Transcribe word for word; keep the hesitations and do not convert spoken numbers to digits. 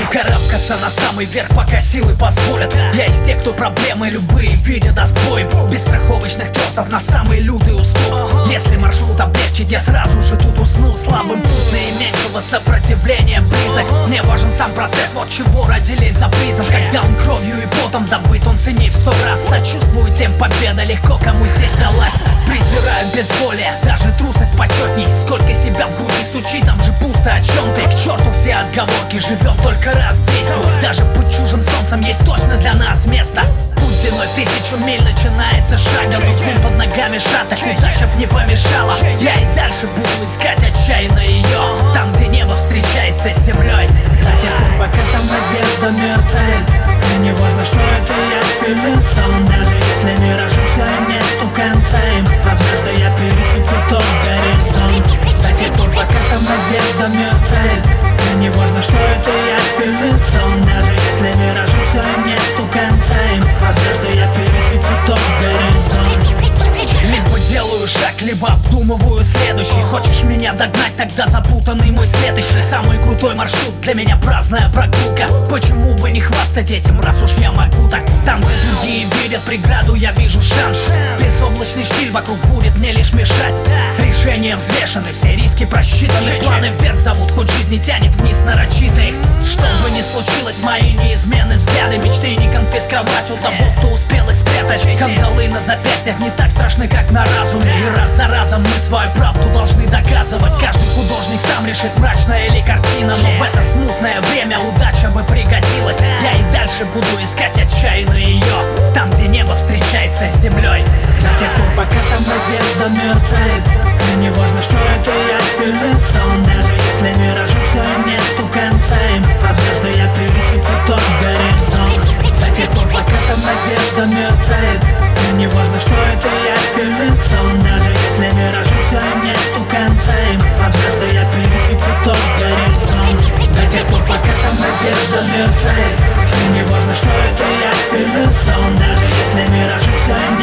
карабкаться на самый верх, пока силы позволят. Я из тех, кто проблемы любые видя даст бой. Без страховочных тросов на самый лютый уступ. Если маршрут облегчить, я сразу же тут уснул. Слабым путь наименьшего сопротивления близок. Мне важен сам процесс, вот чего родились за призом. Когда он кровью и потом добыт, он ценней в сто раз. Сочувствую тем, победа легко кому здесь далась. Презираю безволие, даже трусость почетней. Сколько себя в груди стучит, там же пусто, о чем ты? К черту все отговорки, живем только раз, действуй. Даже под чужим солнцем есть точно для нас место. Путь длиной в тысячу миль начинается шагом. И под ногами шаток, удача б не помешала. Я и дальше буду искать отчаянно ее там, где небо встречается с землей. До тех пор, пока там надежда мерцает. И не важно, что это я впервые сон. Даже если мир ошибся, нету конца им. Однажды я пересеку тот горизонт. До тех пор, пока там надежда мерцает. И не важно, что это я впервые сон. Даже если мир ошибся, нету конца им. Однажды я пересеку тот горизонт. Либо делаю шаг, либо обдумываю следующий. Хочешь меня догнать, тогда запутанный мой следующий. Самый крутой маршрут для меня праздная прогулка. Почему бы не хвастать этим, раз уж я могу так? Там, где другие видят преграду, я вижу шанс. Безоблачный штиль вокруг будет мне лишь мешать. Решения взвешены, все риски просчитаны. Планы вверх зовут, хоть жизнь не тянет вниз нарочитый. Что бы ни случилось, мои неизменные взгляды. Мечты не конфисковать у того, кто успел их спрятать. Кандалы на запястьях не так страшны, как на разуме. И раз за разом мы свою правду должны доказывать. Каждый художник сам решит, мрачная или картина. Но в это смутное время удача бы пригодилась. Я и дальше буду искать отчаянно ее там, где небо встречается с землей. До тех пор, пока там надежда мерцает. И не важно, что это я впервые сон. Даже если мир ошибся, нету конца им. Однажды я пересеку тот горизонт. До тех пор, пока там надежда мерцает. И не важно, что это я впервые сон. Даже если мир ошибся, нету конца им. Однажды я пересеку тот горизонт. До тех пор, пока там надежда мерцает. И не важно, что это я впервые сон. Даже если мир ошибся,